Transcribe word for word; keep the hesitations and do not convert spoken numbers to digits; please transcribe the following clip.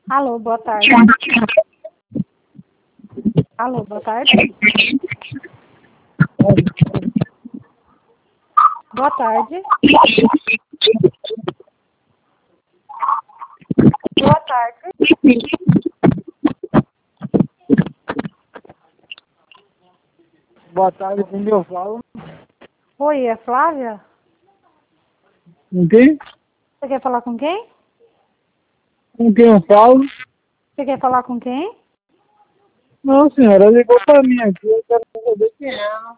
Alô, boa tarde. Alô, boa tarde. Boa tarde. Boa tarde. Boa tarde, com quem eu falo? Oi, é Flávia? Com quem? Você quer falar com quem? Com quem eu falo? Você quer falar com quem? Não, senhora, ligou pra mim aqui, eu quero saber quem é.